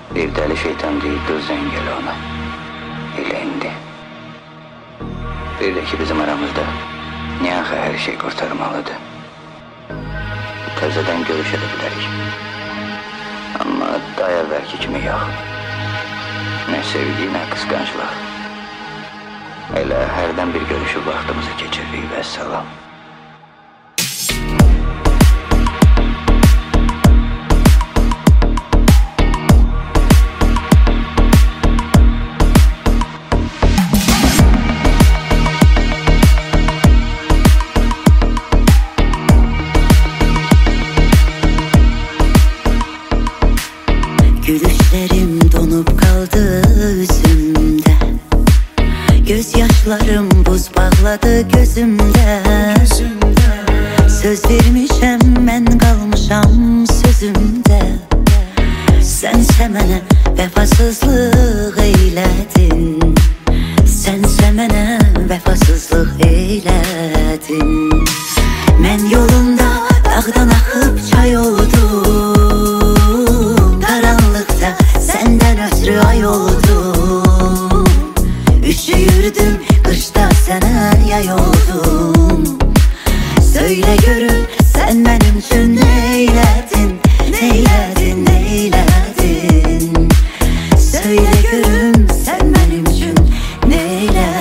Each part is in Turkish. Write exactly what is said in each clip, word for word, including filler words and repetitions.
Bir deli şeytan deyip gözden gel ona. Elə indi. Bir de ki bizim aramızda Niyaxa her şey kurtarmalıdır. Təzədən görüşə də bilərik. Amma daha əvvəlki kimi yox. Nə sevgi, nə qısqanclıq. Elə hərdən bir görüşüb vaxtımızı keçiririk və salam. Gülüşlerim donup kaldı üzümde, gözyaşlarım buz bağladı gözümde, gözümde. Söz vermişem ben kalmışam sözümde. Sense mənə vefasızlık eyledin, sense mənə vefasızlık eyledin. Mən yolunda dağdan akıp çay oldum, karanlıkta senden ötürü ay oldum. Üşüyürdüm kışta sana yay oldum. Söyle görüm sen benim için neyledin, neyledin, neyledin. Söyle görüm sen benim için neyledin.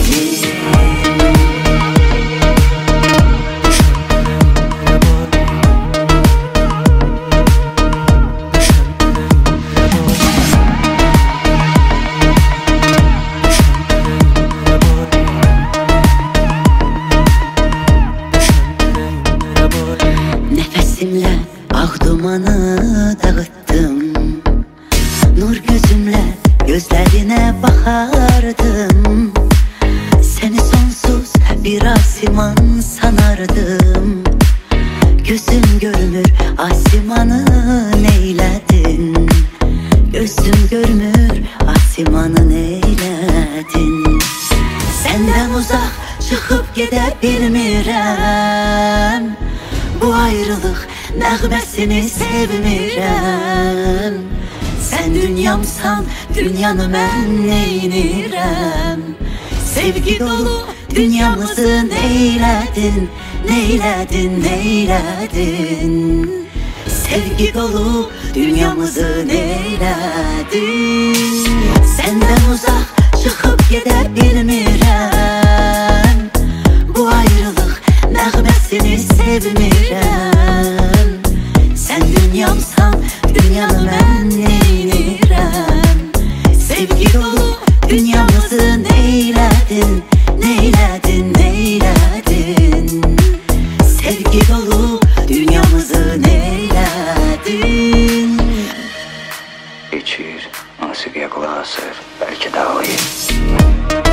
Nefesimle ah dumanı dağıttım, nur gözümle gözlerine bakardım. Seni sonsuz bir asiman sanardım. Gözüm görmür asimanı neyledin, gözüm görmür asimanı neyledin. Senden uzak çıkıp gidebilmirəm, bu ayrılık nəğməsini sevmirəm. Sen dünyamsan dünyanı mən neynirəm. Sevgi dolu dünyamızı neyledin, neyledin, neyledin. Sevgi dolu dünyamızı neyledin. Senden uzak çıkıp gidebilmirəm, bu ayrılık nəğməsini sevmirəm. Sen dünyamsan dünyanı mən neynirəm. Sevgi dolu dünyamızı neyledin, neyledin, neyledin. Sevgi dolu dünyamızı neyledin. İçir, musiqiyə qulaq asır, bəlkə də ağlayır.